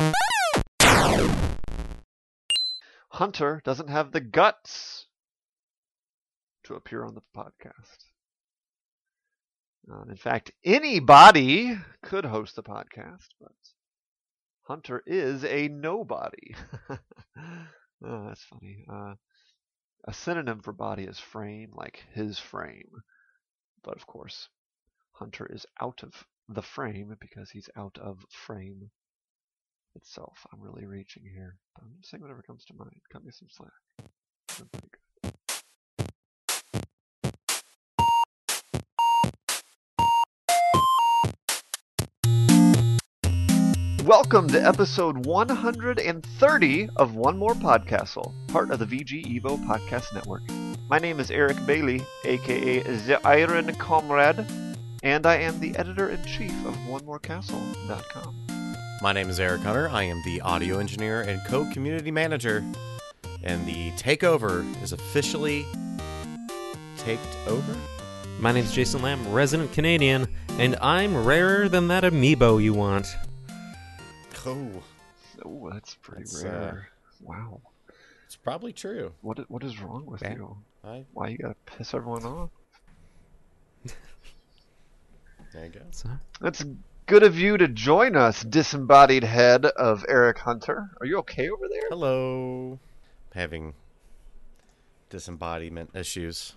Hunter doesn't have the guts to appear on the podcast. In fact, anybody could host the podcast, but Hunter is a nobody. Oh, that's funny. A synonym for body is frame, like his frame. But of course, Hunter is out of the frame because he's out of frame itself. I'm really reaching here. I'm just saying whatever comes to mind. Cut me some slack. I'm pretty good. Welcome to episode 130 of One More Podcastle, part of the VG Evo Podcast Network. My name is Eric Bailey, aka the Iron Comrade, and I am the editor-in-chief of OneMoreCastle.com. My name is Eric Hunter. I am the audio engineer and co-community manager, and the takeover is officially taked over. My name is Jason Lamb, resident Canadian, and I'm rarer than that amiibo you want. Oh, that's pretty rare. Wow. It's probably true. What is wrong with you? Why you gotta piss everyone off? There you go. It's good of you to join us, disembodied head of Eric Hunter. Are you okay over there? Hello. Having disembodiment issues.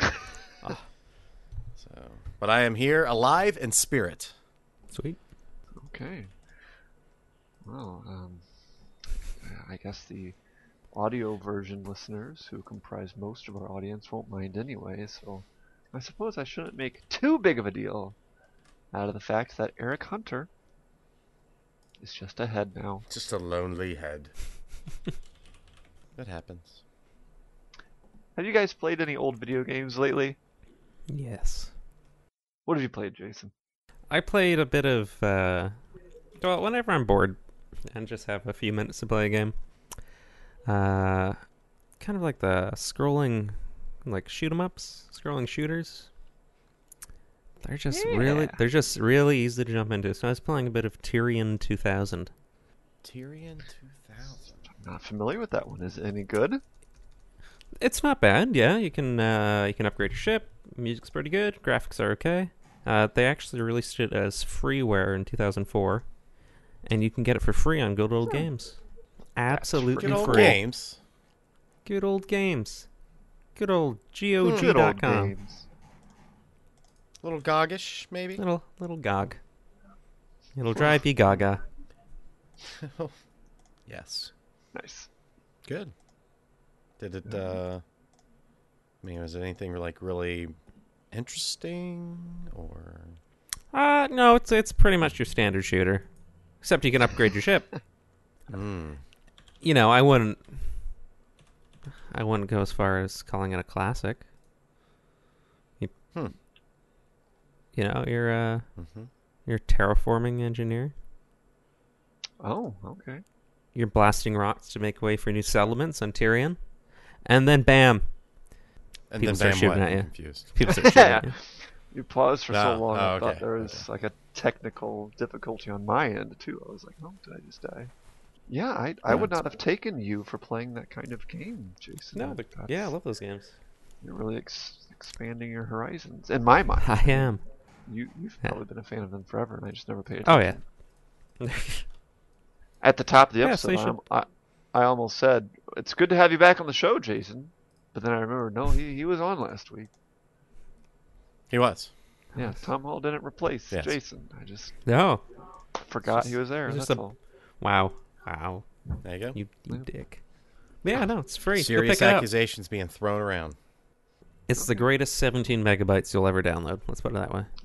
But I am here, alive in spirit. Sweet. Okay. Well, I guess the audio version listeners, who comprise most of our audience, won't mind anyway, so I suppose I shouldn't make too big of a deal out of the fact that Eric Hunter is just a head now. Just a lonely head. That happens. Have you guys played any old video games lately? Yes. What have you played, Jason? I played a bit of, well, whenever I'm bored and just have a few minutes to play a game. Kind of like the scrolling, like shoot 'em ups, scrolling shooters. They're just really easy to jump into. So I was playing a bit of Tyrion 2000. Tyrion 2000. I'm not familiar with that one. Is it any good? It's not bad. Yeah, you can upgrade your ship. Music's pretty good. Graphics are okay. They actually released it as freeware in 2004, and you can get it for free on Good Old Games. Absolutely Good old free. games. Good old games. Good old GOG.com. Good old games. Little goggish, maybe? Little gog. It'll drive you gaga. Yes. Nice. Good. Did it, was it anything like really interesting, or? No, it's pretty much your standard shooter. Except you can upgrade your ship. You know, I wouldn't go as far as calling it a classic. You know, you're a terraforming engineer. Oh, okay. You're blasting rocks to make way for new settlements on Tyrion. And then bam. And people then start shooting at you. Confused. People start shooting at you. You paused for so long, I okay. thought there was like a technical difficulty on my end, too. I was like, oh, did I just die? Yeah, I would not have taken you for playing that kind of game, Jason. No, I love those games. You're really expanding your horizons, in my mind. I am. You've probably been a fan of them forever, and I just never paid attention. Oh, yeah. At the top of the Yeah, so episode, you should... I almost said, it's good to have you back on the show, Jason. But then I remember, no, he was on last week. He was. Yeah, Tom Hall didn't replace Jason. I just forgot he was there, that's all. Wow. There you go. You dick. Yeah, no, it's free. Serious accusations being thrown around. It's the greatest 17 megabytes you'll ever download. Let's put it that way.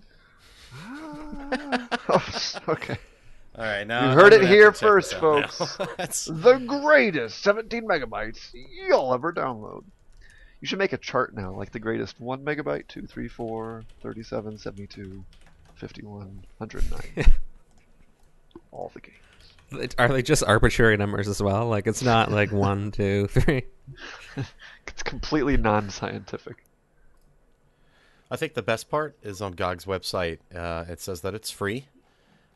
Okay. All right, now you heard it here first, folks. The greatest 17 megabytes you'll ever download. You should make a chart now, like the greatest 1 megabyte, 2, 3, 4, 37, 72, 51, 109. All the games. Are they just arbitrary numbers as well? Like, it's not like 1, 2, 3. It's completely non-scientific. I think the best part is on GOG's website. It says that it's free.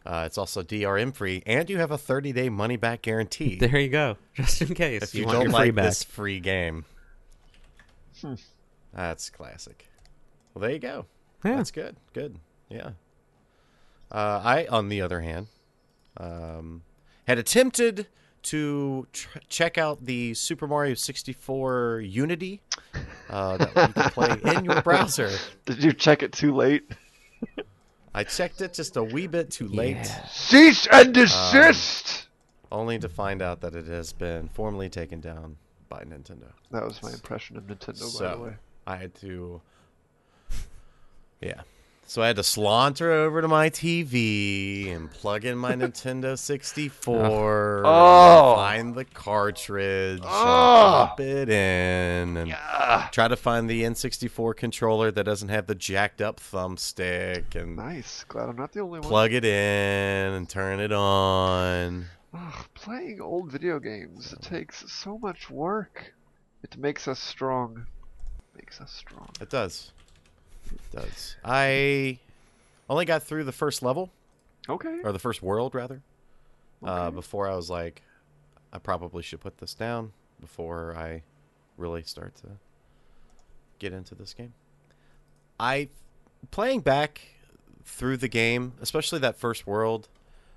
It's also DRM free, and you have a 30-day money-back guarantee There you go. Just in case if you want don't your free like back. this free game. Hmm. That's classic. Well, there you go. Yeah. That's good. Good. Yeah. I, on the other hand, had attempted to check out the Super Mario 64 Unity that you can play in your browser. Did you check it too late? I checked it just a wee bit too late, Yeah. Cease and desist! only to find out that it has been formally taken down by Nintendo. That was my impression of Nintendo, by the way. So I had to, yeah. So I had to saunter over to my TV and plug in my Nintendo 64, Oh. and find the cartridge, and Oh. pop it in, and Yeah. try to find the N64 controller that doesn't have the jacked up thumbstick, and Nice. Glad I'm not the only one. plug it in and turn it on. Ugh, playing old video games, it takes so much work. It makes us strong. Makes us strong. It does. It does. I only got through the first level, Okay. or the first world, rather. Okay. Before I was like, I probably should put this down before I really start to get into this game. Playing back through the game, especially that first world,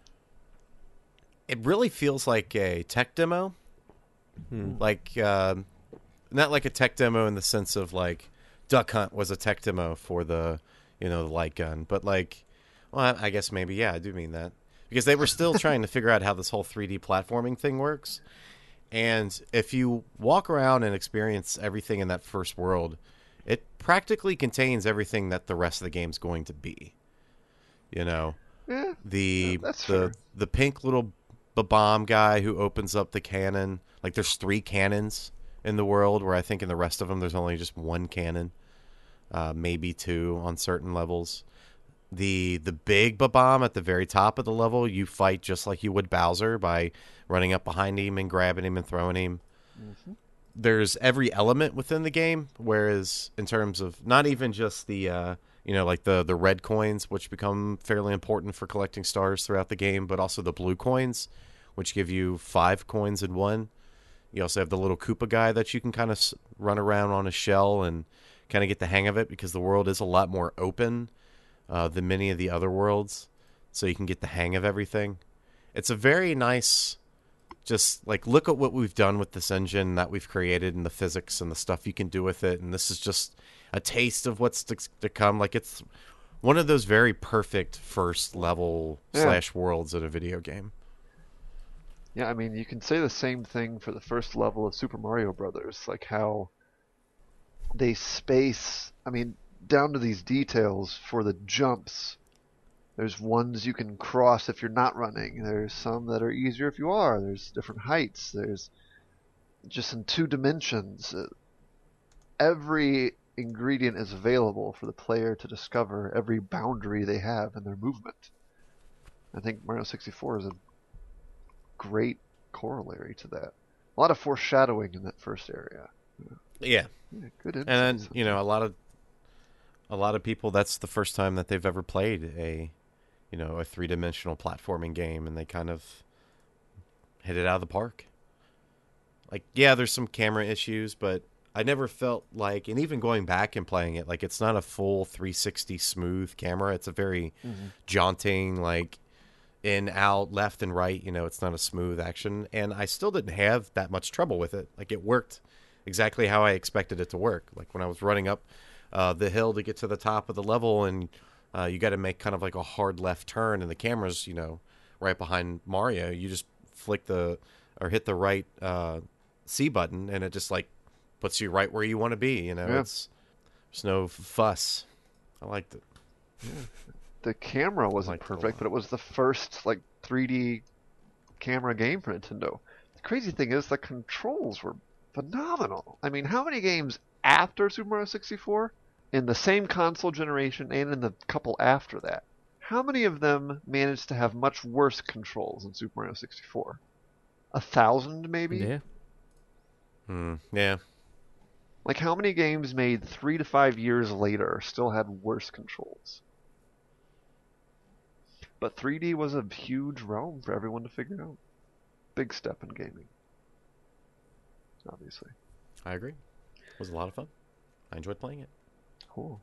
it really feels like a tech demo. Like, not like a tech demo in the sense of like Duck Hunt was a tech demo for the, the light gun, but like, well, I guess maybe, yeah, I do mean that. Because they were still trying to figure out how this whole 3D platforming thing works. And if you walk around and experience everything in that first world, it practically contains everything that the rest of the game's going to be. Yeah. That's fair. The pink little bomb guy who opens up the cannon. Like, there's 3 cannons in the world, where I think in the rest of them there's only just 1 cannon. Maybe 2 on certain levels. The big Bomb at the very top of the level, you fight just like you would Bowser by running up behind him and grabbing him and throwing him. Mm-hmm. There's every element within the game, whereas in terms of not even just the like the red coins, which become fairly important for collecting stars throughout the game, but also the blue coins, which give you 5 coins in one. You also have the little Koopa guy that you can kind of run around on a shell and kind of get the hang of it, because the world is a lot more open than many of the other worlds, so you can get the hang of everything. It's a very nice, just like, look at what we've done with this engine that we've created and the physics and the stuff you can do with it, and this is just a taste of what's to come. Like, it's one of those very perfect first level / worlds in a video game. Yeah, I mean, you can say the same thing for the first level of Super Mario Brothers, like how they space, I mean, down to these details for the jumps. There's ones you can cross if you're not running. There's some that are easier if you are. There's different heights. There's just in 2 dimensions. Every ingredient is available for the player to discover every boundary they have in their movement. I think Mario 64 is a great corollary to that. A lot of foreshadowing in that first area. Yeah. Good insights. And then, a lot of people, that's the first time that they've ever played a 3-dimensional platforming game, and they kind of hit it out of the park. Like, yeah, there's some camera issues, but I never felt like, and even going back and playing it, like, it's not a full 360 smooth camera. It's a very jaunting, like, in, out, left and right. It's not a smooth action, and I still didn't have that much trouble with it. Like, it worked exactly how I expected it to work. Like, when I was running up the hill to get to the top of the level, and you got to make kind of like a hard left turn, and the camera's right behind Mario. You just hit the right C button, and it just like puts you right where you want to be. There's no fuss. I liked it. Yeah. The camera wasn't perfect, but it was the first like 3D camera game for Nintendo. The crazy thing is the controls were phenomenal. I mean, how many games after Super Mario 64, in the same console generation and in the couple after that, how many of them managed to have much worse controls than Super Mario 64? 1,000 maybe? Yeah. Yeah. Like, how many games made 3 to 5 years later still had worse controls? But 3D was a huge realm for everyone to figure out. Big step in gaming, obviously. I agree. It was a lot of fun. I enjoyed playing it. Cool.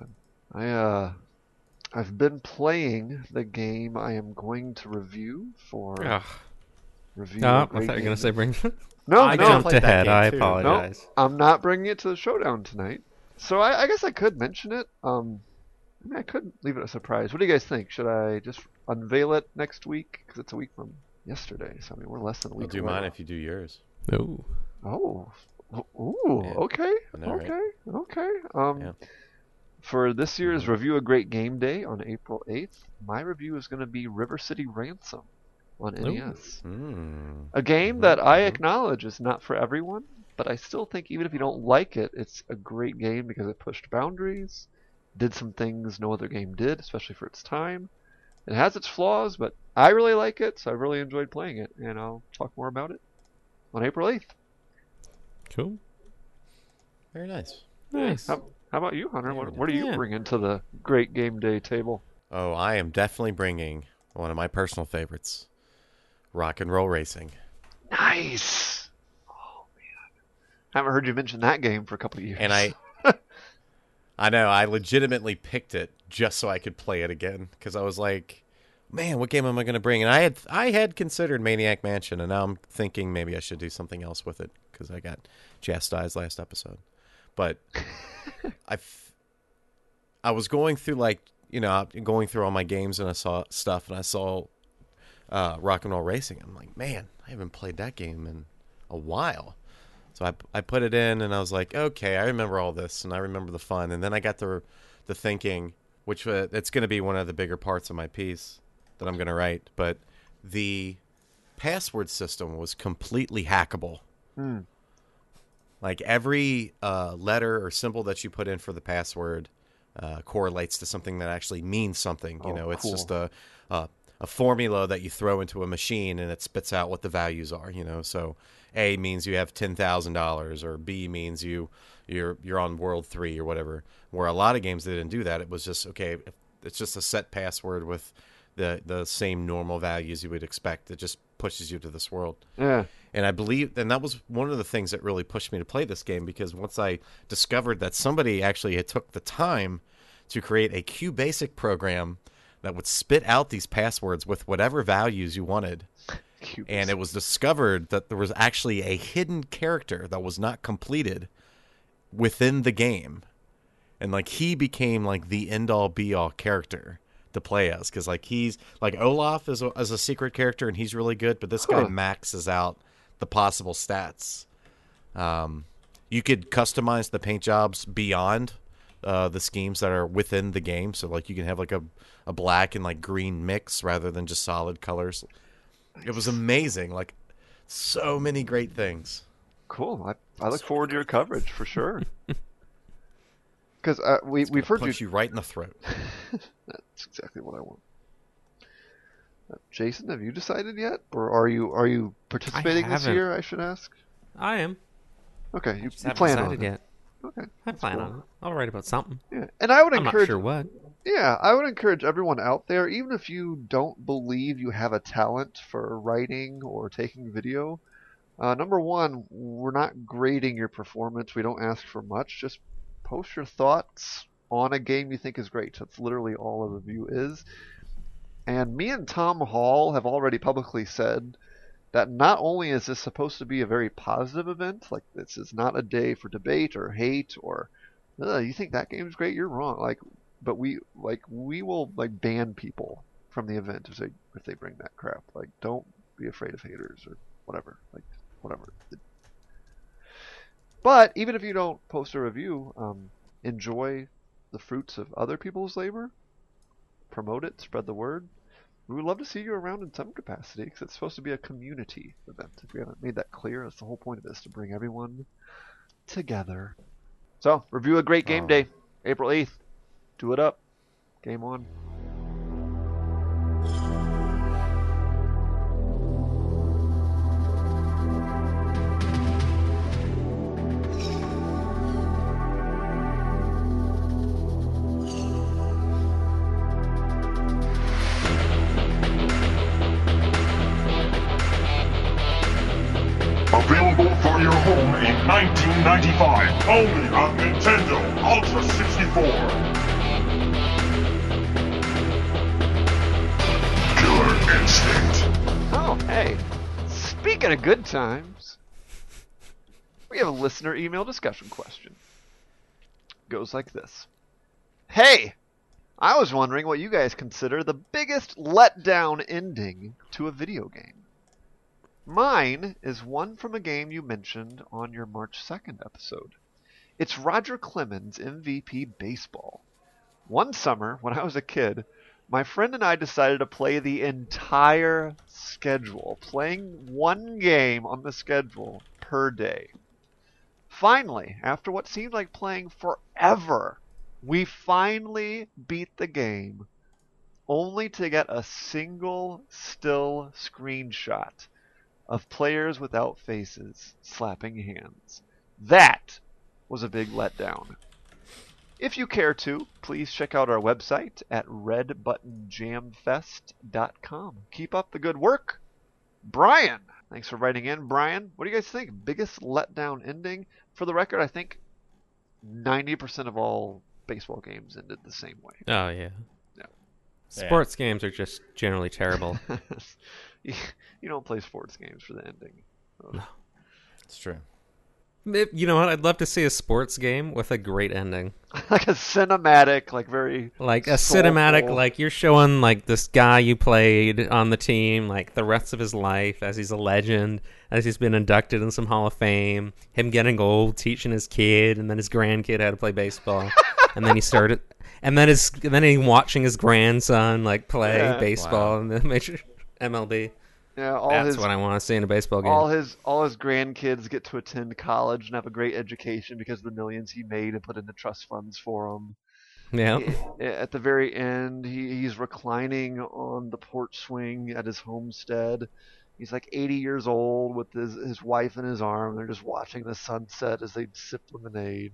I've been playing the game I am going to review for Ugh. review. No, I a thought great you were game. going to say bring. No, I no, jumped played that ahead. game I too. apologize. I'm not bringing it to the showdown tonight. So I guess I could mention it. I could leave it a surprise. What do you guys think? Should I just unveil it next week? Because it's a week from yesterday. So I mean, we're less than a I'll week do away. mine if you do yours. No. Oh. Ooh. Yeah. Okay. I know, right? Okay. Yeah. For this year's Mhm. Review a Great Game Day on April 8th, my review is going to be River City Ransom on Ooh. NES. Mm. A game Mhm, that I mhm. acknowledge is not for everyone, but I still think even if you don't like it, it's a great game because it pushed boundaries, did some things no other game did, especially for its time. It has its flaws, but I really like it, so I really enjoyed playing it, and I'll talk more about it on April 8th. Cool. Very nice. Nice. How about you, Hunter? Yeah, What do you yeah. bring into the Great Game Day table? Oh, I am definitely bringing one of my personal favorites, Rock and Roll Racing. Nice! Oh, man. Haven't heard you mention that game for a couple of years. And I know, I legitimately picked it just so I could play it again because I was like, man, what game am I going to bring? And I had considered Maniac Mansion, and now I'm thinking maybe I should do something else with it because I got chastised last episode. But I was going through going through all my games, and I saw stuff, and I saw Rock and Roll Racing. I'm like, man, I haven't played that game in a while. So I put it in, and I was like, okay, I remember all this, and I remember the fun. And then I got the thinking, which it's going to be one of the bigger parts of my piece that I'm going to write. But the password system was completely hackable. Hmm. Like every letter or symbol that you put in for the password correlates to something that actually means something. You Oh, know, it's cool. just a formula that you throw into a machine, and it spits out what the values are. You know, so A means you have $10,000, or B means you're on World 3 or whatever. Where a lot of games they didn't do that. It was just okay. It's just a set password with the same normal values you would expect. It just pushes you to this world. Yeah. And I believe, and that was one of the things that really pushed me to play this game, because once I discovered that somebody actually had took the time to create a QBasic program that would spit out these passwords with whatever values you wanted. And it was discovered that there was actually a hidden character that was not completed within the game. And like he became like the end all be all character to play as, because like he's like Olaf is a secret character, and he's really good, but this guy maxes out the possible stats. You could customize the paint jobs beyond the schemes that are within the game, so like you can have like a black and like green mix rather than just solid colors. It was amazing, like so many great things. Cool. I look forward to your coverage for sure. Because we've heard Punch you right in the throat. That's exactly what I want. Jason, have you decided yet, or are you participating this haven't. year? I should ask. I am. Okay, I you just haven't plan on decided it. yet. Okay, I plan cool. on it. I'll write about something. yeah, and I would I'm not encourage. sure what. Yeah, I would encourage everyone out there, even if you don't believe you have a talent for writing or taking video. Number one, we're not grading your performance. We don't ask for much. Just post your thoughts on a game you think is great. That's literally all a review is. And me and Tom Hall have already publicly said that not only is this supposed to be a very positive event, like this is not a day for debate or hate or you think that game's great, you're wrong. But we will like ban people from the event if they bring that crap. Like, don't be afraid of haters or whatever. Like, whatever. But even if you don't post a review, enjoy the fruits of other people's labor. Promote it, spread the word. We would love to see you around in some capacity, because it's supposed to be a community event. If we haven't made that clear, that's the whole point of this, to bring everyone together. So, review a great game day, April 8th. Do it up. Game on. for your home in 1995, only on Nintendo Ultra 64. Killer Instinct. Oh, hey. Speaking of good times, we have a listener email discussion question. Goes like this. Hey, I was wondering what you guys consider the biggest letdown ending to a video game. Mine is one from a game you mentioned on your March 2nd episode. It's Roger Clemens' MVP Baseball. One summer, when I was a kid, my friend and I decided to play the entire schedule, playing one game on the schedule per day. Finally, after what seemed like playing forever, we finally beat the game, only to get a single still screenshot of players without faces slapping hands. That was a big letdown. If you care to, please check out our website at redbuttonjamfest.com. Keep up the good work. Brian, thanks for writing in. Brian, what do you guys think? Biggest letdown ending? For the record, I think 90% of all baseball games ended the same way. Oh, yeah. Yeah. Sports games are just generally terrible. You don't play sports games for the ending. No. It's true. You know what? I'd love to see a sports game with a great ending. Like a cinematic, like very Like a soulful. cinematic, like you're showing like this guy you played on the team, like the rest of his life as he's a legend, as he's been inducted in some Hall of Fame, him getting old, teaching his kid, and then his grandkid how to play baseball. And then he started, and then he watching his grandson like play baseball in the major MLB. Yeah, That's what I want to see in a baseball game. all his grandkids get to attend college and have a great education because of the millions he made and put into trust funds for them. Yeah. At the very end, he's reclining on the porch swing at his homestead. He's like 80 years old with his wife in his arm. They're just watching the sunset as they sip lemonade.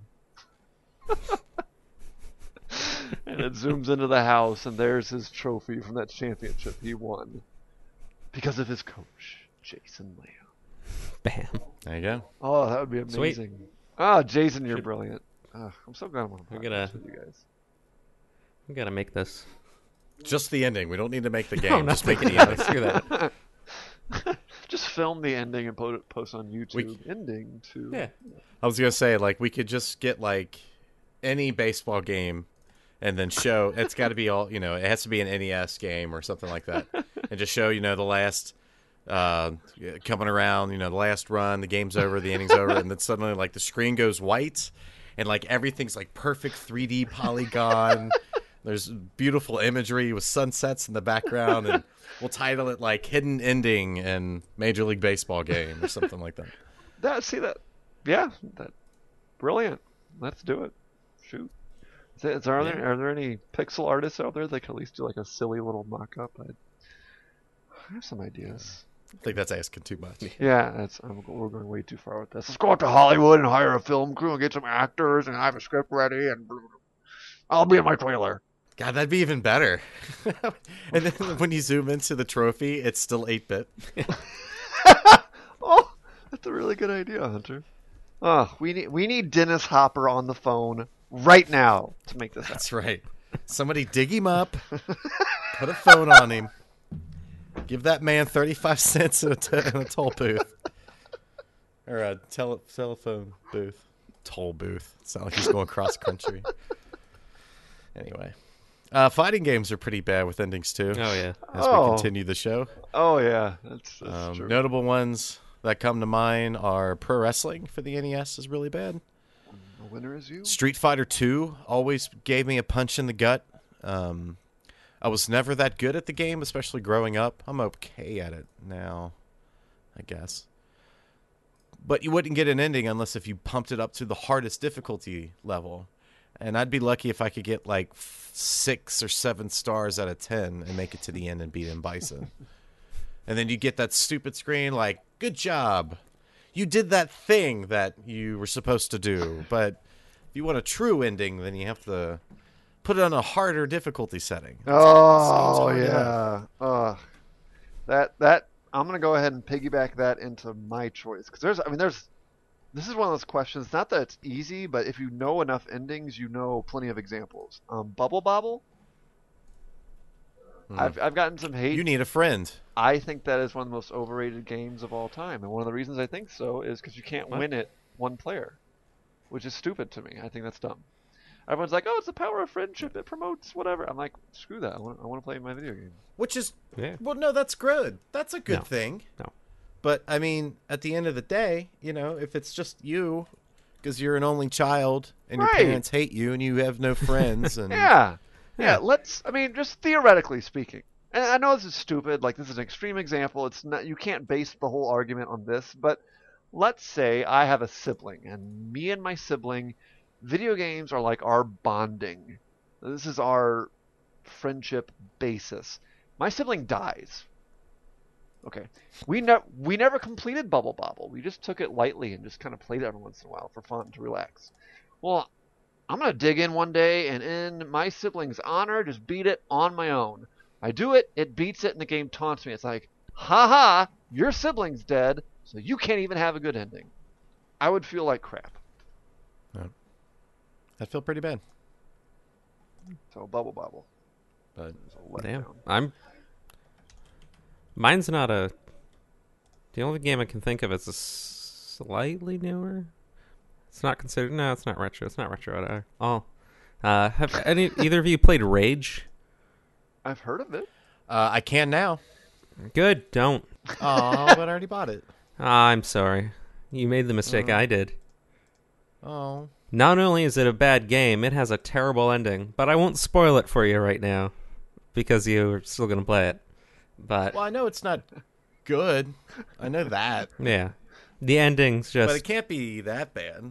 And it zooms into the house, and there's his trophy from that championship he won. Because of his coach, Jason Lamb. Bam. There you go. Oh, that would be Sweet. amazing. Ah, Jason, you're brilliant. I'm so glad I'm on a We're podcast gonna- with you guys. We gotta make this. Just the ending. We don't need to make the game. No, Just not make it the the ending. ending. Screw that. Just film the ending and post on YouTube. We- Ending to Yeah. I was gonna say, like, we could just get like any baseball game, and then show. It's got to be all, you know. It has to be an NES game or something like that, and just show, you know, the last coming around, you know, the last run, the game's over, the inning's over, and then suddenly like the screen goes white, and like everything's like perfect 3D polygon. There's beautiful imagery with sunsets in the background, and we'll title it like "Hidden Ending" in Major League Baseball game or something like that. that brilliant. Let's do it. Shoot. Are there any pixel artists out there that can at least do like a silly little mock-up? I have some ideas. I think that's asking too much. Yeah, we're going way too far with this. Let's go out to Hollywood and hire a film crew and get some actors and have a script ready, and I'll be in my trailer. God, that'd be even better. And then when you zoom into the trophy, it's still 8-bit. Oh, that's a really good idea, Hunter. Oh, we need Dennis Hopper on the phone right now to make this happen. That's right. Somebody dig him up, put a phone on him, give that man 35 cents in a toll booth. Or a telephone booth. Toll booth. It's not like he's going cross country. Anyway. Fighting games are pretty bad with endings too. Oh yeah. As we continue the show. Oh yeah, that's true. Notable ones that come to mind are Pro Wrestling for the NES is really bad. The winner is you. Street Fighter 2 always gave me a punch in the gut. I was never that good at the game, especially growing up. I'm okay at it now, I guess. But you wouldn't get an ending unless if you pumped it up to the hardest difficulty level. And I'd be lucky if I could get like 6 or 7 stars out of 10 and make it to the end and beat M. Bison. And then you get that stupid screen like, good job. You did that thing that you were supposed to do. But if you want a true ending, then you have to put it on a harder difficulty setting. Oh Seems yeah. That I'm gonna go ahead and piggyback that into my choice because there's This is one of those questions. Not that it's easy, but if you know enough endings, you know plenty of examples. Bubble Bobble. I've gotten some hate. You need a friend. I think that is one of the most overrated games of all time, and one of the reasons I think so is because you can't win it one player, which is stupid to me. I think that's dumb. Everyone's like, "Oh, it's the power of friendship. It promotes whatever." I'm like, "Screw that. I want to play my video game." Which is, Yeah. well, no, that's good. That's a good No. thing. No. But, I mean, at the end of the day, you know, if it's just you, because you're an only child, and your Right. parents hate you, and you have no friends, and Yeah. Yeah. I mean, just theoretically speaking. And I know this is stupid, like this is an extreme example. It's not, you can't base the whole argument on this, but let's say I have a sibling, and me and my sibling, video games are like our bonding. This is our friendship basis. My sibling dies. Okay. We never completed Bubble Bobble. We just took it lightly and just kind of played it every once in a while for fun to relax. Well, I'm going to dig in one day and in my sibling's honor, just beat it on my own. I do it, it beats it, and the game taunts me. It's like, haha, your sibling's dead, so you can't even have a good ending. I would feel like crap. I'd feel pretty bad. So Bubble Bobble. But It's a Damn. letdown. Mine's not a. The only game I can think of is a slightly newer. It's not considered. No, it's not retro. It's not retro at all. Have either of you played Rage? I've heard of it. I can now. Good. Don't. Oh, but I already bought it. I'm sorry. You made the mistake I did. Oh. Not only is it a bad game, it has a terrible ending. But I won't spoil it for you right now because you're still going to play it. But Well, I know it's not good. I know that. yeah, the ending's But it just. can't be that bad.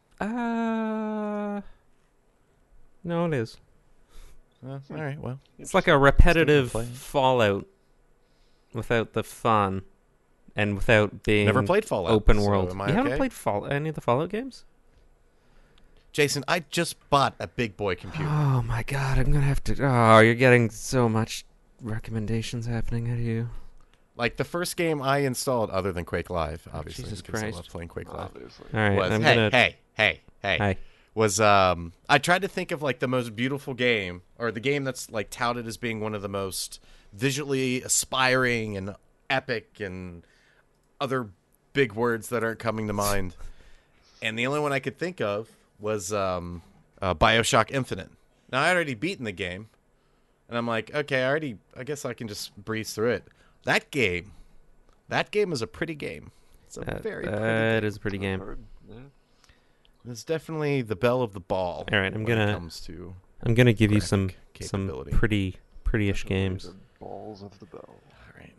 No, it is. All right, well. It's like a repetitive Still gonna play it. Fallout without the fun and without being Never played Fallout. open so world. am I You haven't okay? played any of the Fallout games? Jason, I just bought a big boy computer. Oh my god, I'm gonna have to. Oh, you're getting so much recommendations happening at you. Like, the first game I installed, other than Quake Live, obviously, Jesus because I Christ. love playing Quake Live, Obviously. All right, was, I'm hey, gonna. hey, was, I tried to think of, like, the most beautiful game, or the game that's, like, touted as being one of the most visually aspiring and epic and other big words that aren't coming to mind. And the only one I could think of was Bioshock Infinite. Now, I already beaten the game, and I'm like, okay, I guess I can just breeze through it. That game is a pretty game. It's a very pretty That game. is a pretty game. Heard. Yeah. It's definitely the bell of the ball. All right, I'm when it gonna comes to give you some graphic some capability. prettyish Definitely games. the balls of the bell. All right.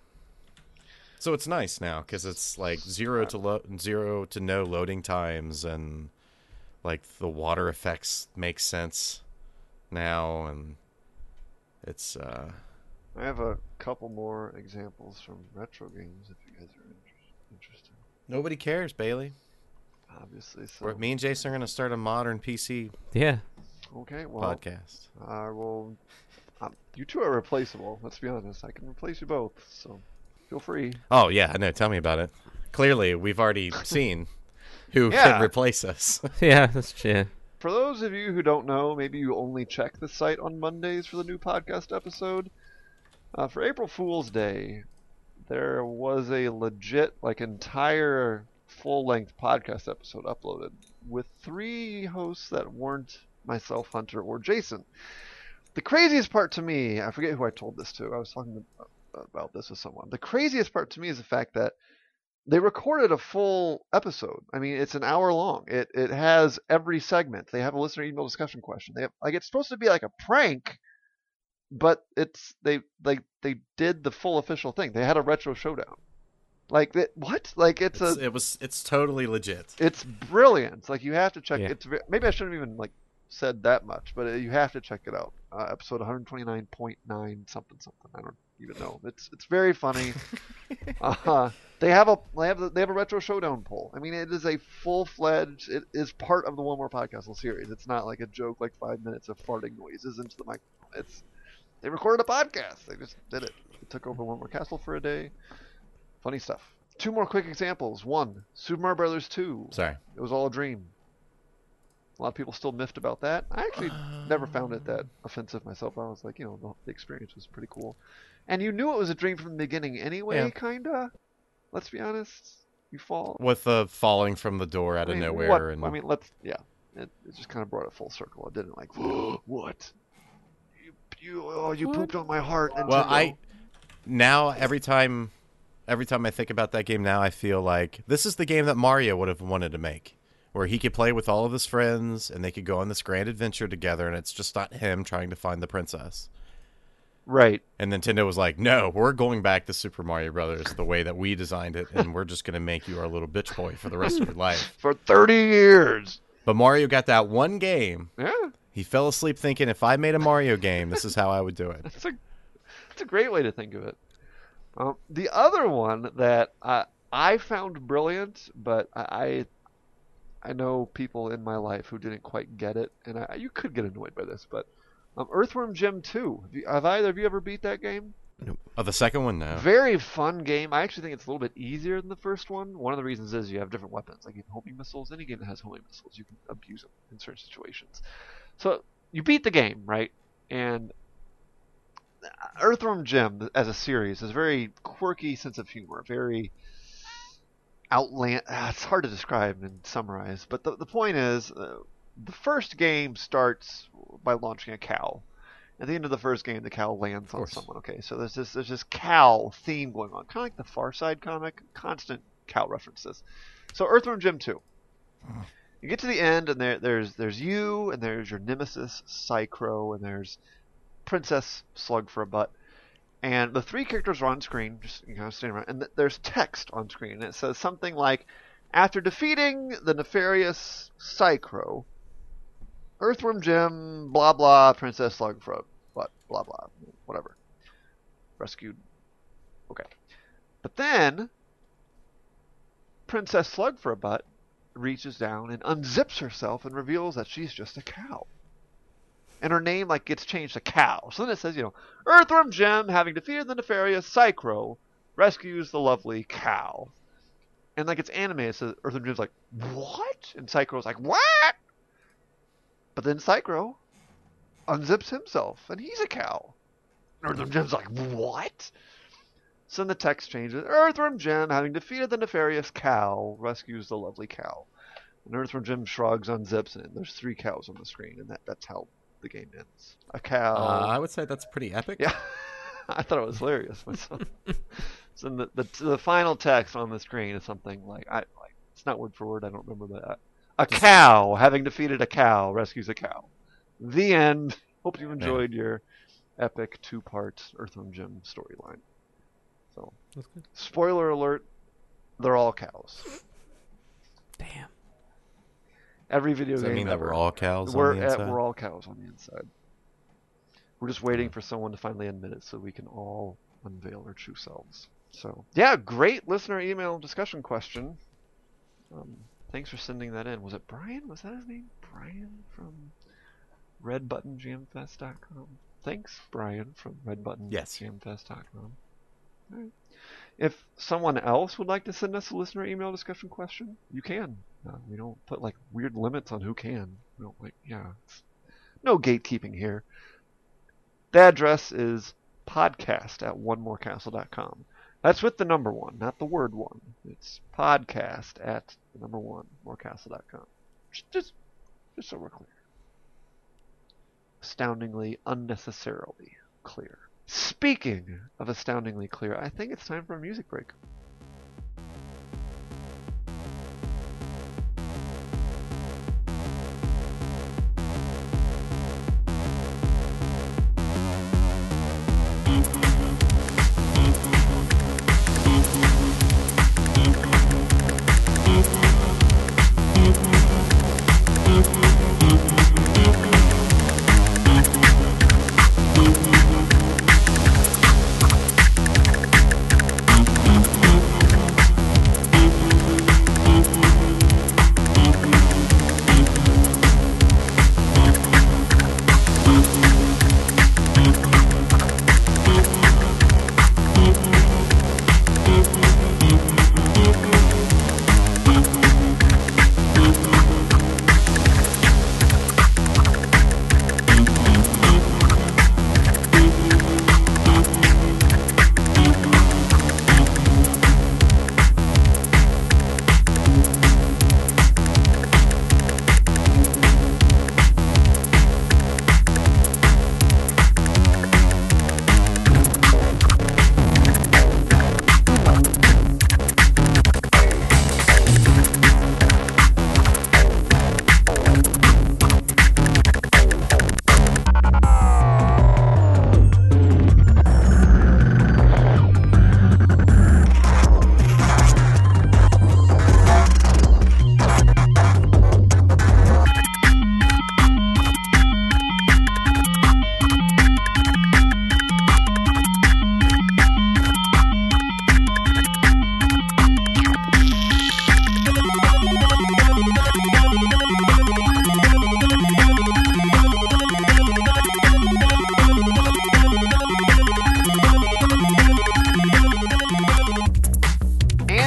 So it's nice now because it's like zero to no loading times, and like the water effects make sense now, and it's I have a couple more examples from retro games if you guys are interested. nobody cares, Bailey. Obviously, so. Me and Jason are gonna start a modern PC Yeah. Okay, well, podcast. I will. You two are replaceable. Let's be honest. I can replace you both, so feel free. Oh yeah, I know. Tell me about it. Clearly, we've already seen who Yeah. can replace us. Yeah, that's true. For those of you who don't know, maybe you only check the site on Mondays for the new podcast episode. For April Fool's Day, there was a legit, like, entire full-length podcast episode uploaded with 3 hosts that weren't myself, Hunter, or Jason. The craziest part to me, I forget who I told this to. I was talking about this with someone. The craziest part to me is the fact that they recorded a full episode. I mean, it's an hour long. It has every segment. They have a listener email discussion question. They have, like, it's supposed to be like a prank, but they did the full official thing. They had a retro showdown. Like, what? Like, It's totally legit. it's brilliant. Like, you have to check. Yeah. Maybe I shouldn't have even like said that much, but you have to check it out. Episode 129.9 something. I don't even know. It's very funny. They have a retro showdown poll. I mean, it is a full-fledged. It is part of the One More Podcast series. It's not like a joke, like 5 minutes of farting noises into the microphone. They recorded a podcast. They just did it. It took over One More Castle for a day. Funny stuff. Two more quick examples. One, Super Mario Brothers 2. Sorry. It was all a dream. A lot of people still miffed about that. I actually never found it that offensive myself. I was like, the experience was pretty cool. And you knew it was a dream from the beginning anyway, Yeah. kinda. Let's be honest. You fall. With the falling from the door out of nowhere. It just kind of brought it full circle. It didn't like, what? You pooped on my heart. Nintendo. Well, now every time I think about that game now, I feel like this is the game that Mario would have wanted to make, where he could play with all of his friends and they could go on this grand adventure together, and it's just not him trying to find the princess. Right. And Nintendo was like, no, we're going back to Super Mario Brothers the way that we designed it, and we're just going to make you our little bitch boy for the rest of your life. For 30 years. But Mario got that one game. Yeah. He fell asleep thinking, if I made a Mario game, this is how I would do it. It's a great way to think of it. The other one that I found brilliant, but I know people in my life who didn't quite get it, and you could get annoyed by this, but Earthworm Jim 2. Have either of you ever beat that game? Oh, the second one, no. Very fun game. I actually think it's a little bit easier than the first one. One of the reasons is you have different weapons. Like you have homing missiles. Any game that has homing missiles, you can abuse them in certain situations. So you beat the game, right? And Earthworm Jim, as a series, has a very quirky sense of humor. Very it's hard to describe and summarize. But the point is, the first game starts by launching a cow. At the end of the first game, the cow lands on someone. Okay, so there's this cow theme going on, kind of like the Far Side comic, constant cow references. So Earthworm Jim 2. You get to the end, and there's you, and there's your nemesis Psychro, and there's Princess Slug for a Butt, and the three characters are on screen, just standing around, and there's text on screen, and it says something like, "After defeating the nefarious Psychro, Earthworm Jim, blah blah, Princess Slug for a Butt, blah blah, whatever, rescued." Okay, but then Princess Slug for a Butt reaches down and unzips herself and reveals that she's just a cow. And her name gets changed to Cow. So then it says, Earthworm Jim, having defeated the nefarious Psychro, rescues the lovely cow. And it's animated, so Earthworm Jim's like, what? And Psychro's like, what? But then Psychro unzips himself, and he's a cow. And Earthworm Jim's like, what? So then the text changes. Earthworm Jim, having defeated the nefarious cow, rescues the lovely cow. And Earthworm Jim shrugs, unzips, and there's three cows on the screen, and that's how the game ends. A cow. I would say that's pretty epic. Yeah, I thought it was hilarious myself. So the final text on the screen is something like it's not word for word. I don't remember that. A cow, having defeated a cow, rescues a cow. The end. Hope you enjoyed your epic 2-part Earthworm Jim storyline. So, spoiler alert, they're all cows. Damn. Every video Does that game mean that ever. we're all cows on the inside? We're all cows on the inside. We're just waiting for someone to finally admit it so we can all unveil our true selves. So, yeah, great listener email discussion question. Thanks for sending that in. Was it Brian? Was that his name? Brian from redbuttonjamfest.com. Thanks, Brian from redbuttonjamfest.com. All right. If someone else would like to send us a listener email discussion question, you can. We don't put weird limits on who can. We don't no gatekeeping here. The address is podcast@onemorecastle.com. That's with the number 1, not the word 1. It's podcast@1morecastle.com. Just so we're clear. Astoundingly unnecessarily clear. Speaking of astoundingly clear, I think it's time for a music break.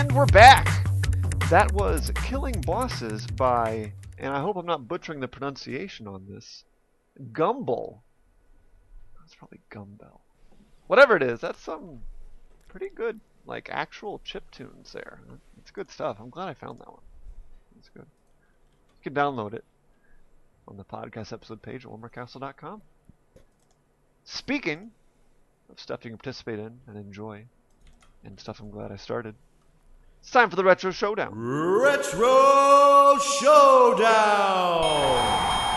And we're back! That was Killing Bosses by, and I hope I'm not butchering the pronunciation on this, Gumbel. That's probably Gumbel. Whatever it is, that's some pretty good, like, actual chip tunes there. It's good stuff. I'm glad I found that one. It's good. You can download it on the podcast episode page at onemorecastle.com. Speaking of stuff you can participate in and enjoy, and stuff I'm glad I started, it's time for the Retro Showdown. Retro Showdown!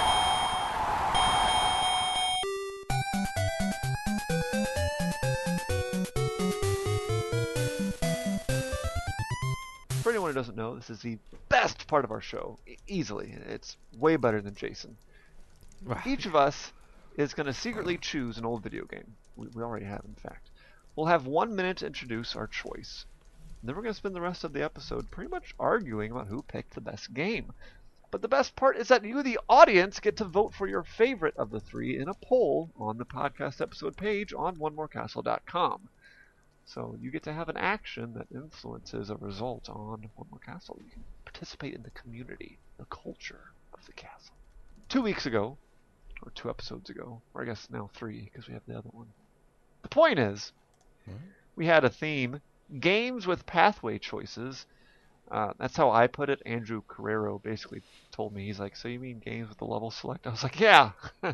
For anyone who doesn't know, this is the best part of our show. Easily. It's way better than Jason. Each of us is going to secretly choose an old video game. We already have, in fact. We'll have 1 minute to introduce our choice. And then we're going to spend the rest of the episode pretty much arguing about who picked the best game. But the best part is that you, the audience, get to vote for your favorite of the three in a poll on the podcast episode page on onemorecastle.com. So you get to have an action that influences a result on One More Castle. You can participate in the community, the culture of the castle. 2 weeks ago, or 2 episodes ago, or I guess now 3 because we have the other one. The point is, we had a theme, games with pathway choices. That's how I put it. Andrew Carrero basically told me, he's like, so you mean games with the level select? I was like, yeah.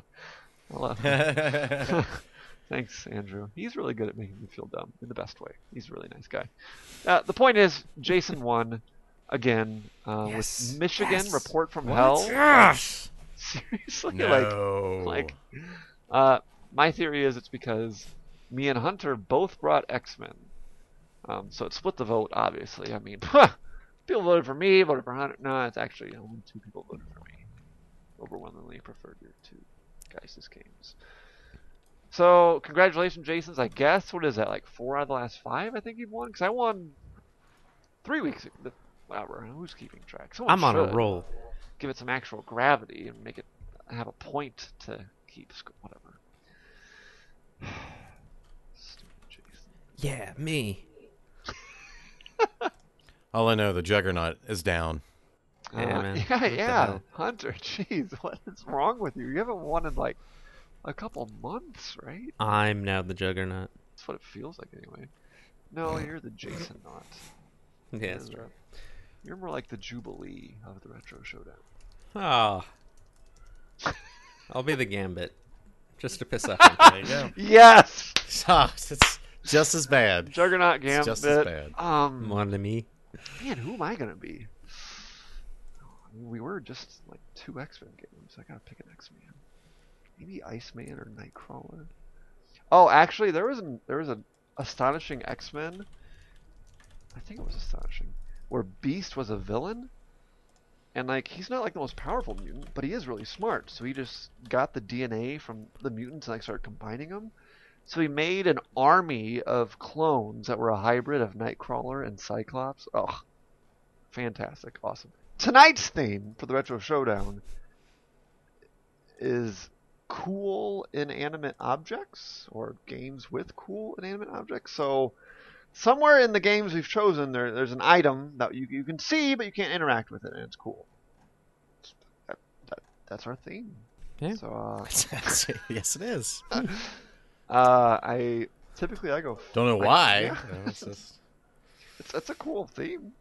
Thanks, Andrew. He's really good at making me feel dumb in the best way. He's a really nice guy. The point is, Jason won again with Michigan Report from Hell. Yes! Seriously, No. my theory is it's because me and Hunter both brought X-Men. So it split the vote, obviously. I mean, people voted for me, voted for Hunter. No, it's actually only 2 people voted for me. Overwhelmingly preferred your 2 guys' games. So, congratulations, Jason's, I guess. What is that, like 4 out of the last 5 I think you've won? Because I won 3 weeks ago. Whatever, who's keeping track? Someone I'm on a should roll. give it some actual gravity and make it have a point to keep whatever. Stupid Jason. Yeah, me. All I know, the Juggernaut is down. Yeah, man. Yeah, What the yeah. hell? Hunter, jeez, what is wrong with you? You haven't won in like a couple months, right? I'm now the Juggernaut. That's what it feels like anyway. No, you're the Jason not. Yeah, that's true. You're more like the Jubilee of the Retro Showdown. Oh. I'll be the Gambit. Just to piss off Hunter. There you go. Yes! It's just as bad. Juggernaut It's Gambit. just as bad. Mon ami. Man, who am I gonna be? I mean, we were just like 2 X-Men games. I gotta pick an X-Man. Maybe Iceman or Nightcrawler. Oh, actually, there was an Astonishing X-Men. I think it was Astonishing, where Beast was a villain, and like he's not like the most powerful mutant, but he is really smart. So he just got the DNA from the mutants and like started combining them. So he made an army of clones that were a hybrid of Nightcrawler and Cyclops. Oh, fantastic, awesome. Tonight's theme for the Retro Showdown is cool inanimate objects, or games with cool inanimate objects. So somewhere in the games we've chosen, there's an item that you can see, but you can't interact with it, and it's cool. That's our theme. Yeah. So, Yes, it is. I go. Don't know why. Yeah. You know, it's just... It's a cool theme.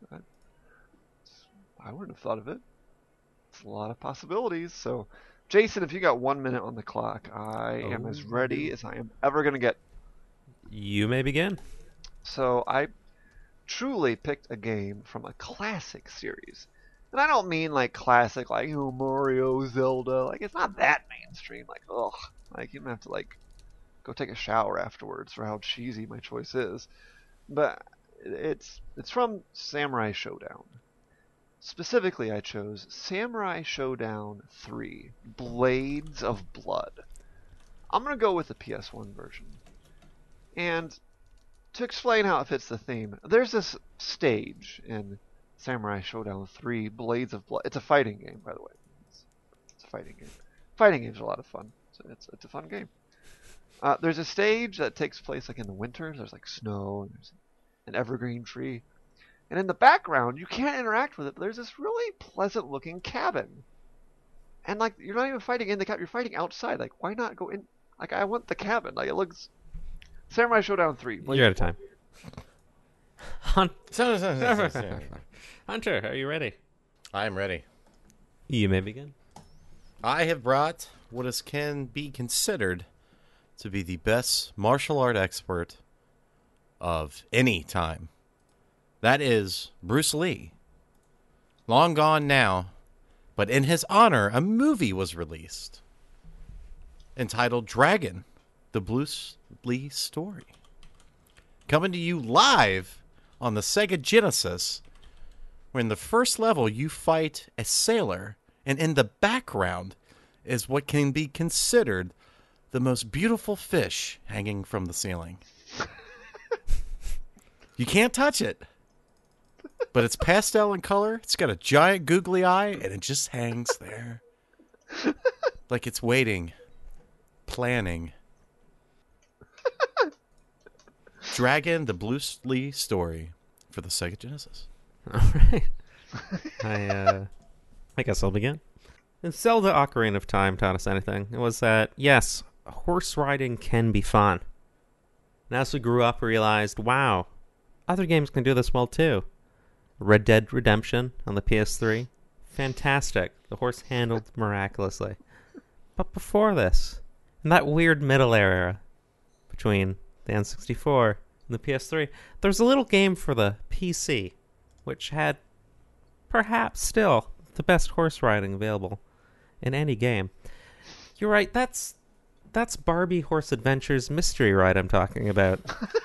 I wouldn't have thought of it. It's a lot of possibilities. So, Jason, if you got 1 minute on the clock, I am as ready as I am ever going to get. You may begin. So, I truly picked a game from a classic series. And I don't mean like classic, like Mario, Zelda. Like, it's not that mainstream. Like, ugh. Like, you don't have to, like, go take a shower afterwards for how cheesy my choice is. But it's from Samurai Showdown. Specifically, I chose Samurai Showdown 3, Blades of Blood. I'm going to go with the PS1 version. And to explain how it fits the theme, there's this stage in Samurai Showdown 3, Blades of Blood. It's a fighting game, by the way. It's a fighting game. Fighting games are a lot of fun. It's a fun game. There's a stage that takes place like in the winter. There's like snow and there's an evergreen tree. And in the background, you can't interact with it, but there's this really pleasant-looking cabin. And, like, you're not even fighting in the cabin. You're fighting outside. Like, why not go in? Like, I want the cabin. Like, it looks... Samurai Showdown 3. You're out of time. Hunter, Hunter, are you ready? I'm ready. You may begin. I have brought what can be considered to be the best martial art expert of any time. That is Bruce Lee. Long gone now, but in his honor, a movie was released entitled Dragon, the Bruce Lee Story. Coming to you live on the Sega Genesis, where in the first level you fight a sailor, and in the background is what can be considered the most beautiful fish hanging from the ceiling. You can't touch it, but it's pastel in color. It's got a giant googly eye, and it just hangs there like it's waiting, planning. Dragon, the Bruce Lee Story for the Sega Genesis. All right. I guess I'll begin. If Zelda Ocarina of Time taught us anything, it was that, yes, horse riding can be fun. And as we grew up, we realized, wow, other games can do this well too. Red Dead Redemption on the PS3, fantastic. The horse handled miraculously. But before this, in that weird middle era between the N64 and the PS3, there was a little game for the PC, which had perhaps still the best horse riding available in any game. You're right, that's Barbie Horse Adventures Mystery Ride I'm talking about.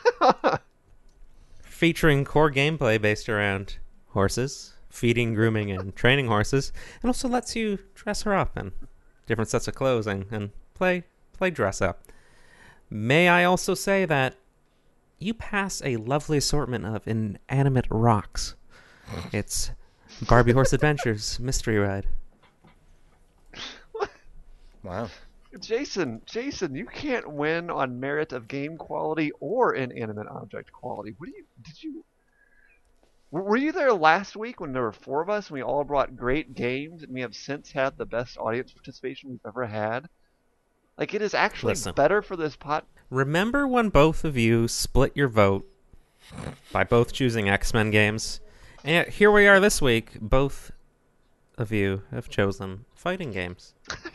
Featuring core gameplay based around horses, feeding, grooming, and training horses, and also lets you dress her up in different sets of clothing and play dress up. May I also say that you pass a lovely assortment of inanimate rocks. It's Barbie Horse Adventures Mystery Ride. Wow. Jason, you can't win on merit of game quality or inanimate object quality. Were you there last week when there were 4 of us and we all brought great games and we have since had the best audience participation we've ever had? Like, it is actually better for this Remember when both of you split your vote by both choosing X-Men games? And yet here we are this week, both of you have chosen fighting games.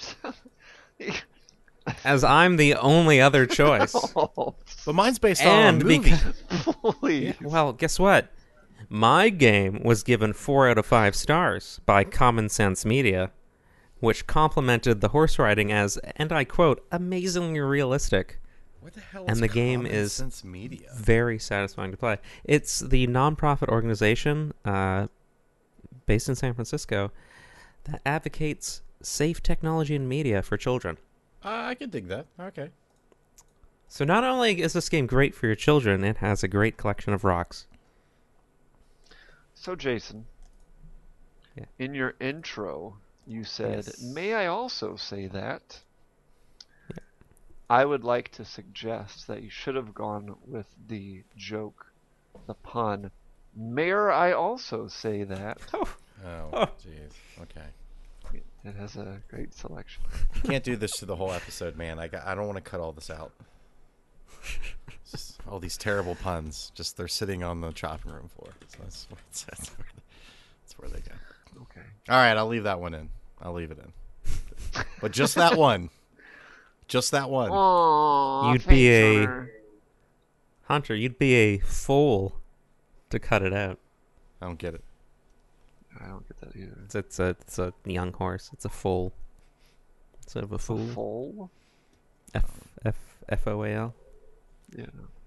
As I'm the only other choice. Oh, But mine's based on a movie. please. Well, guess what? My game was given 4 out of 5 stars by Common Sense Media, which complimented the horse riding as, and I quote, amazingly realistic. What the hell And is the game Common is Sense Media? very satisfying to play. It's the nonprofit organization based in San Francisco that advocates safe technology and media for children. I can dig that. Okay. So not only is this game great for your children, it has a great collection of rocks. So, Jason, Yeah. in your intro, you said, Yes. may I also say that? Yeah. I would like to suggest that you should have gone with the joke, the pun. May I also say that? Oh, jeez. Okay. It has a great selection. You can't do this to the whole episode, man. I don't want to cut all this out. Just all these terrible puns. Just they're sitting on the chopping room floor. So that's where they go. Okay. All right, I'll leave that one in. I'll leave it in. But just that one. Just that one. Aww, You'd be thanks, Hunter, you'd be a fool to cut it out. I don't get it. I don't get that either. It's a young horse. It's a foal. Instead of a fool. Foal? F-O-A-L. Yeah.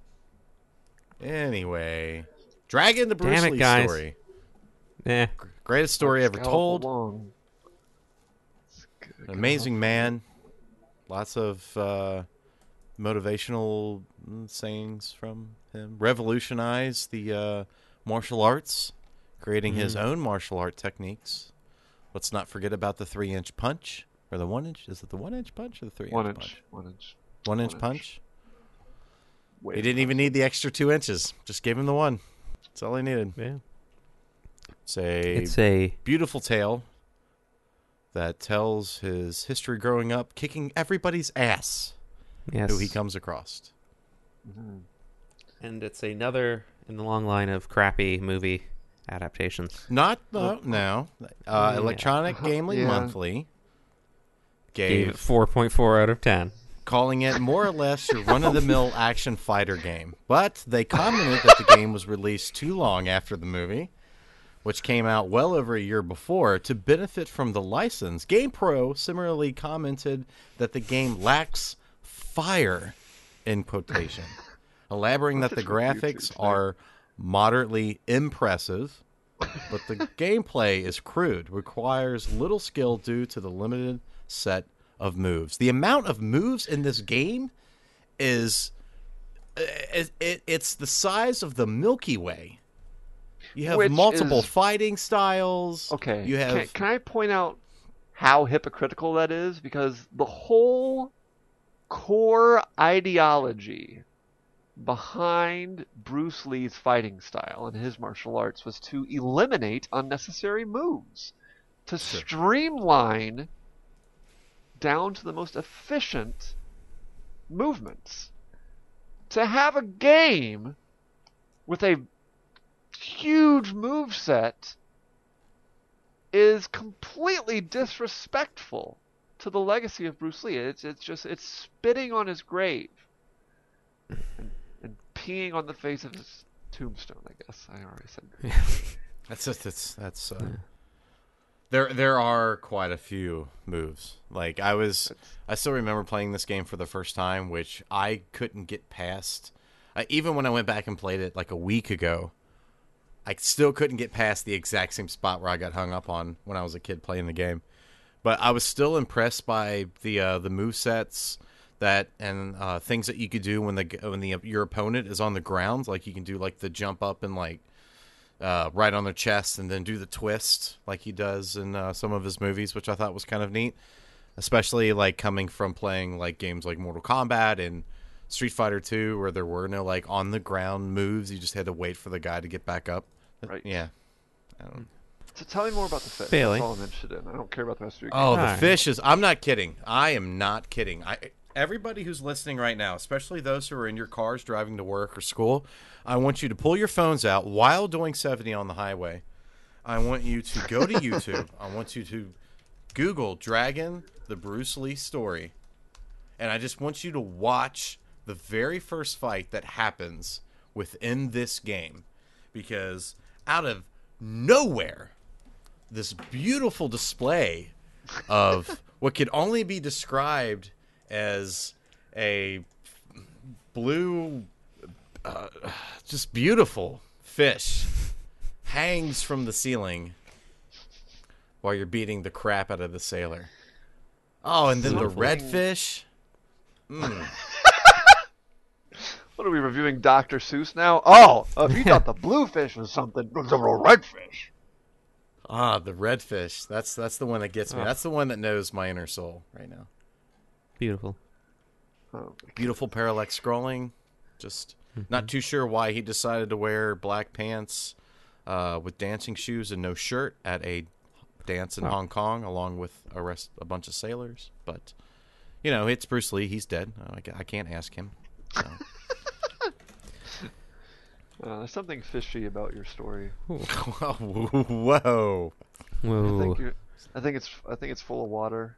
Anyway, Dragon, the Bruce Damn it, Lee guys. Story. Eh. Greatest story ever told. It's good. Amazing man. Lots of motivational sayings from him. Revolutionized the martial arts, creating his own martial art techniques. Let's not forget about the 3-inch punch. Or the 1-inch. Is it the 1-inch punch or the 3-inch 1 punch? inch. 1 inch. 1-inch punch? Wait, He didn't even need the extra 2 inches. Just gave him the one. That's all he needed. Yeah. It's a beautiful tale that tells his history growing up, kicking everybody's ass yes, who he comes across. and it's another in the long line of crappy movie adaptations. Not no. Electronic Gaming Yeah. Monthly Gave it gave 4.4 out of 10. calling it more or less your run-of-the-mill action fighter game. But they commented that the game was released too long after the movie, which came out well over a year before, to benefit from the license. GamePro similarly commented that the game lacks fire, in quotation, elaborating that the That's from YouTube graphics today. are moderately impressive, but the gameplay is crude, requires little skill due to the limited set of moves. The amount of moves in this game is it's the size of the Milky Way. You have Which multiple is- fighting styles. Okay. You have Can I point out how hypocritical that is? Because the whole core ideology behind Bruce Lee's fighting style and his martial arts was to eliminate unnecessary moves, to streamline down to the most efficient movements. To have a game with a huge move set is completely disrespectful to the legacy of Bruce Lee. It's spitting on his grave and peeing on the face of his tombstone. I guess I already said. that's there are quite a few moves. Like I still remember playing this game for the first time, which I couldn't get past. Even when I went back and played it like a week ago, I still couldn't get past the exact same spot where I got hung up on when I was a kid playing the game. But I was still impressed by the movesets and things that you could do when your opponent is on the ground. Like you can do like the jump up and like right on their chest and then do the twist like he does in some of his movies, which I thought was kind of neat. Especially like coming from playing like games like Mortal Kombat and Street Fighter 2 where there were no like on the ground moves. You just had to wait for the guy to get back up. Right. Yeah. I don't So tell me more about the fish. Bailey. That's all I'm interested in. I don't care about the rest of your game. Oh, the Alright. fish is... I'm not kidding. I am not kidding. Everybody who's listening right now, especially those who are in your cars driving to work or school, I want you to pull your phones out while doing 70 on the highway. I want you to go to YouTube. I want you to Google Dragon, the Bruce Lee story. And I just want you to watch the very first fight that happens within this game. Because out of nowhere, this beautiful display of what could only be described as a blue, just beautiful fish hangs from the ceiling while you're beating the crap out of the sailor. Oh, and then the redfish. What are we reviewing, Dr. Seuss now? Oh, if you thought the bluefish was something, it was a redfish. Ah, the redfish. That's the one that gets me. Oh. That's the one that knows my inner soul right now. Beautiful. Oh, Beautiful parallax scrolling. Just not too sure why he decided to wear black pants with dancing shoes and no shirt at a dance in Oh. Hong Kong, along with a bunch of sailors. But you know, it's Bruce Lee. He's dead. I can't ask him. So. there's something fishy about your story. Whoa! Whoa. I think it's full of water.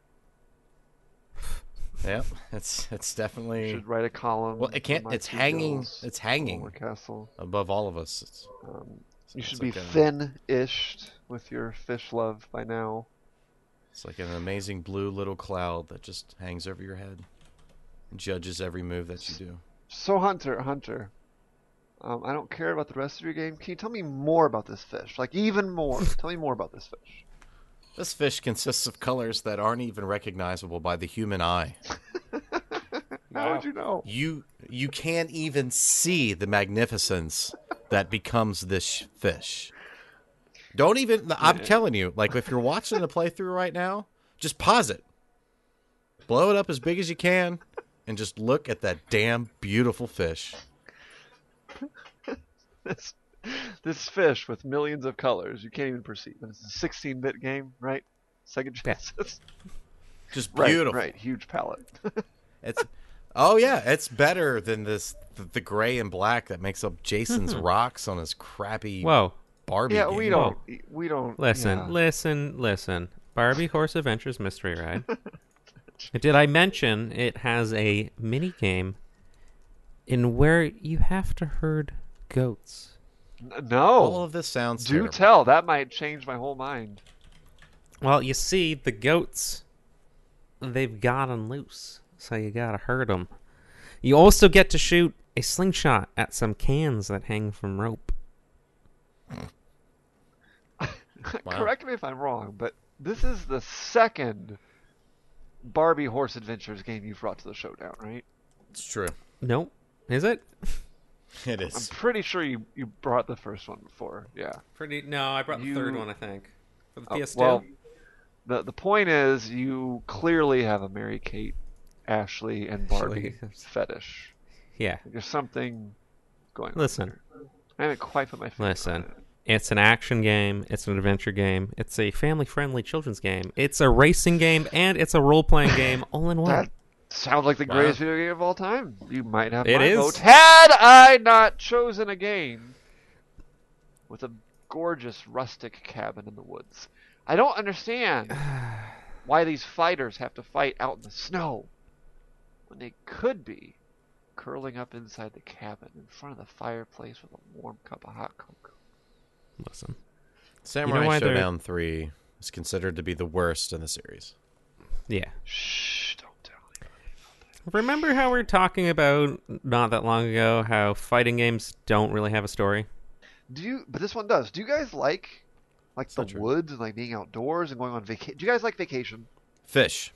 Yep, it's You definitely should write a column. well. It can't. on my It's two hanging. bills, It's hanging Walmart Castle. above all of us. You It's should like be a- thin-ished with your fish love by now. It's like an amazing blue little cloud that just hangs over your head and judges every move that you do. So Hunter, I don't care about the rest of your game. Can you tell me more about this fish? Like even more. Tell me more about this fish. This fish consists of colors that aren't even recognizable by the human eye. How would you know? You can't even see the magnificence that becomes this fish. Don't even. I'm telling you, like if you're watching the playthrough right now, just pause it, blow it up as big as you can, and just look at that damn beautiful fish. This fish with millions of colors you can't even perceive. And it's a 16-bit game, right? Sega Genesis. Just Right, beautiful. right. Huge palette. It's oh yeah, it's better than the gray and black that makes up Jason's rocks on his crappy Whoa. Barbie Yeah, game. we don't. Listen, yeah. listen. Barbie Horse Adventures Mystery Ride. Did I mention it has a mini game in where you have to herd goats? No. All of this sounds Do terrible. tell. That might change my whole mind. Well, you see, the goats, they've gotten loose, so you gotta herd them. You also get to shoot a slingshot at some cans that hang from rope. Wow. Correct me if I'm wrong, but this is the second Barbie Horse Adventures game you've brought to the showdown, right? It's true. Nope. Is it? It I'm is. pretty sure you brought the first one before. Yeah. No, I brought the third You- one, I think. For the Oh, PS2? well, the point is you clearly have a Mary Kate, Ashley, and Barbie Ashley. fetish. Yeah. There's something going on. Listen. there. I haven't quite put my finger Listen. on it. It's an action game, it's an adventure game, it's a family-friendly children's game, it's a racing game, and it's a role-playing game all in one. That sounds like the Wow. greatest video game of all time. You might have It my is. vote. Had I not chosen a game with a gorgeous rustic cabin in the woods. I don't understand why these fighters have to fight out in the snow when they could be curling up inside the cabin in front of the fireplace with a warm cup of hot cocoa. Listen. Samurai why they're- Showdown 3 is considered to be the worst in the series. Yeah. Shh, don't tell anybody. Remember how we were talking about not that long ago how fighting games don't really have a story? But this one does. Do you guys like So the true. woods and like being outdoors and going on vacation? Do you guys like vacation? Fish.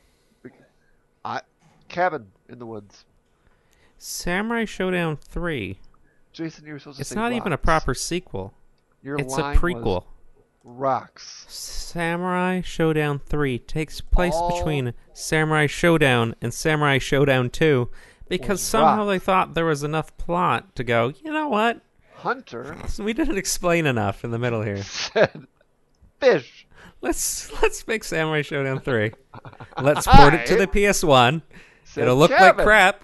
Cabin in the woods. Samurai Showdown 3. Jason, you were supposed to It's say not even a rocks. proper sequel. Your It's a line was prequel. Rocks. Samurai Showdown 3 takes place All- between Samurai Showdown and Samurai Showdown 2 because Was somehow rock. they thought there was enough plot to go, you know what? Hunter We didn't explain enough in the middle here. said fish. Let's make Samurai Showdown 3. Let's port it to the PS1. Said It'll look cabin. like crap.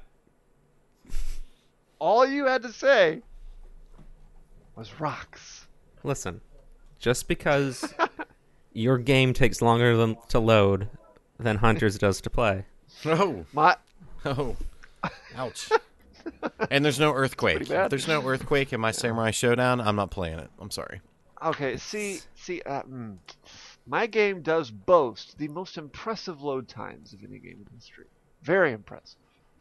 All you had to say was rocks. Listen, just because your game takes longer to load than Hunter's does to play. Oh, My oh, ouch. And there's no earthquake. pretty bad. If there's no earthquake in my Samurai Showdown, I'm not playing it. I'm sorry. okay. See. My game does boast the most impressive load times of any game in history. Very impressive.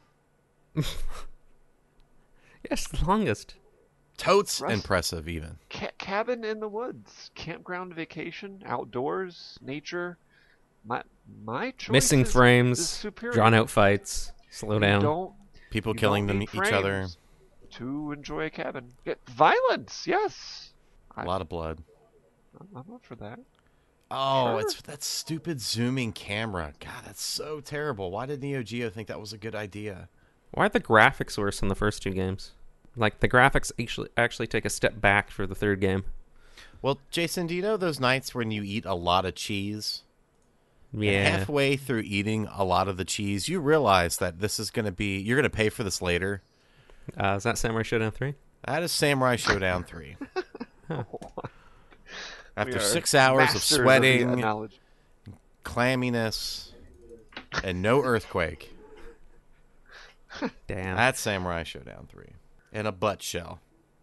Yes, the longest. Totes Russ- impressive, even. Cabin in the woods, campground vacation, outdoors, nature. My choice Missing is frames, superior. drawn out fights, slow You down. don't People You killing don't them need each other. frames to enjoy a cabin. Violence, yes. A lot of blood. I'm up for that. Oh, Sure. it's that stupid zooming camera. God, that's so terrible. Why did Neo Geo think that was a good idea? Why are the graphics worse than the first two games? Like, the graphics actually take a step back for the third game. Well, Jason, do you know those nights when you eat a lot of cheese? And Yeah. halfway through eating a lot of the cheese, you realize that this is going to be, you're going to pay for this later. Is that Samurai Showdown 3? That is Samurai Showdown 3. After We are 6 hours of masters the sweating, analogy. clamminess, and no earthquake, Damn. that's Samurai Showdown 3. And a butt shell.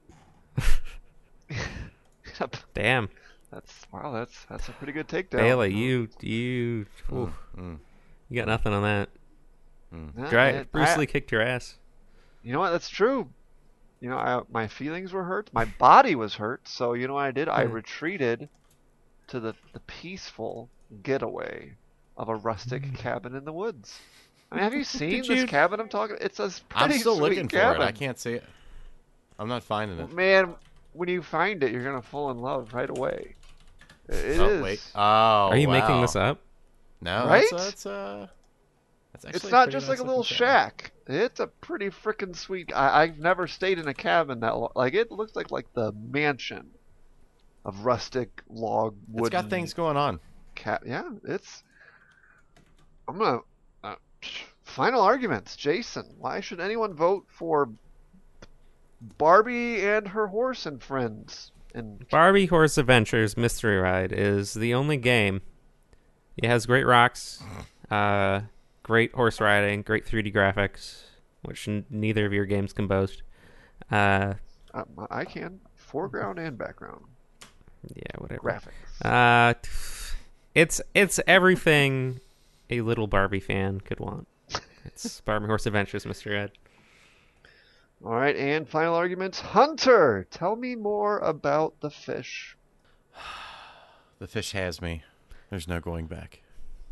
Damn. That's a pretty good takedown. Bailey, you oof, Mm. you got nothing on that. Nah, Bruce Lee kicked your ass. You know what? That's true. You know, my feelings were hurt. My body was hurt. So you know what I did? I retreated to the peaceful getaway of a rustic cabin in the woods. I mean, have you seen Did this you- cabin I'm talking? It's a I'm pretty still sweet looking cabin. for it. I can't see it. I'm not finding it. Man, when you find it, you're gonna fall in love right away. It is. Oh, wait. Oh, Are you making wow. this up? No, Right? that's actually It's a not pretty just nice like a little looking cabin. shack. It's a pretty freaking sweet. I've never stayed in a cabin that long. Like, it looks like the mansion of rustic log wood. It's got things going on. Yeah, it's. I'm gonna. Final arguments, Jason. Why should anyone vote for Barbie and her horse and friends? And Barbie Horse Adventures Mystery Ride is the only game. It has great rocks, great horse riding, great 3D graphics, which neither of your games can boast. I can foreground and background Yeah, whatever. graphics. It's everything a little Barbie fan could want. It's Barbie Horse Adventures Mystery Ride. All right, and final arguments. Hunter, tell me more about the fish. The fish has me. There's no going back.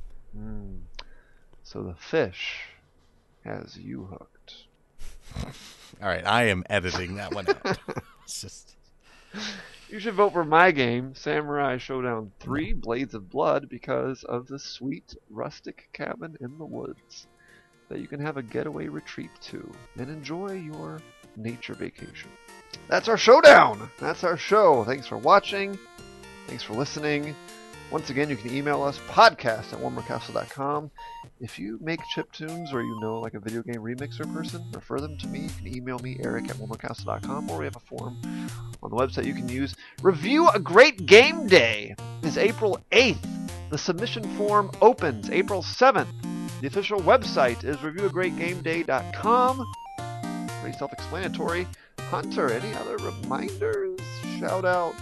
So the fish has you hooked. All right, I am editing that one out. It's just You should vote for my game, Samurai Showdown 3 Blades of Blood, because of the sweet rustic cabin in the woods that you can have a getaway retreat to and enjoy your nature vacation. That's our showdown! That's our show. Thanks for watching. Thanks for listening. Once again, you can email us, podcast@onemorecastle.com. If you make chiptunes or you know like a video game remixer person, refer them to me. You can email me, eric@onemorecastle.com, or we have a form on the website you can use. Review a Great Game Day is April 8th. The submission form opens April 7th. The official website is reviewagreatgameday.com. Pretty self-explanatory. Hunter, any other reminders, shout-outs?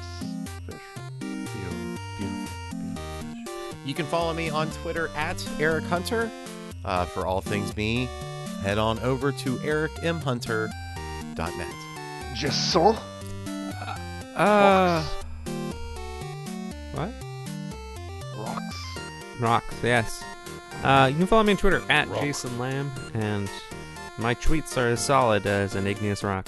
You can follow me on Twitter @EricHunter. For all things me, head on over to ericmhunter.net. Jason? What? Rocks. Rocks, yes. You can follow me on Twitter Rock. @JasonLamb, and my tweets are as solid as an igneous rock.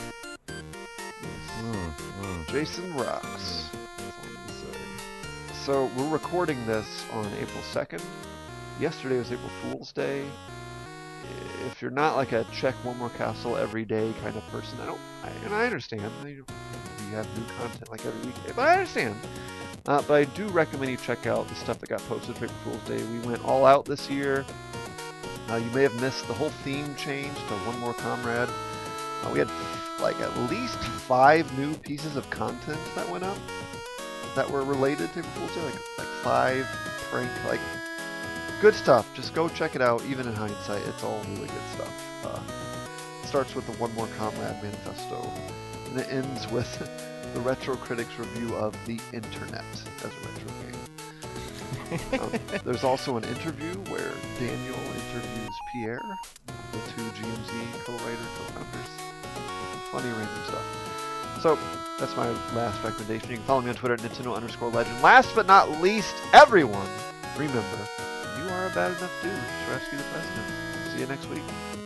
Jason Rocks. That's all I'm gonna say. So we're recording this on April 2nd. Yesterday was April Fool's Day. If you're not like a check One More Castle every day kind of person, I understand. You have new content like every week, but I understand. But I do recommend you check out the stuff that got posted for April Fool's Day. We went all out this year. You may have missed the whole theme change to One More Comrade. We had like at least 5 new pieces of content that went up that were related to April Fool's Day, like 5 prank, like good stuff. Just go check it out. Even in hindsight, it's all really good stuff. It starts with the One More Comrade manifesto, and it ends with the Retro Critics review of The Internet as a retro game. There's also an interview where Daniel interviews Pierre, the 2 GMZ co-founders. Funny random stuff. So that's my last recommendation. You can follow me on Twitter at Nintendo_legend. Last but not least, everyone, remember, you are a bad enough dude to rescue the president. See you next week.